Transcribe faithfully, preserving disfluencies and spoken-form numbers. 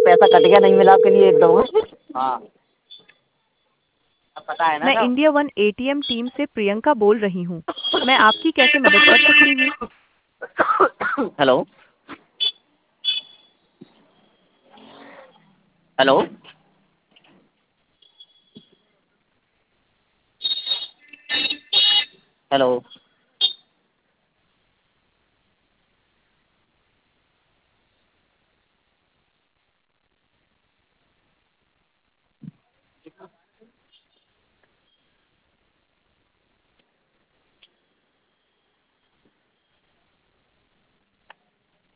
पैसा कट गया, नहीं मिला आपके लिए एकदम। हाँ, अब पता है ना मैं सब। इंडिया वन एटीएम टीम से प्रियंका बोल रही हूँ। मैं आपकी कैसे मदद कर सकती हूँ? हेलो। हेलो। हेलो।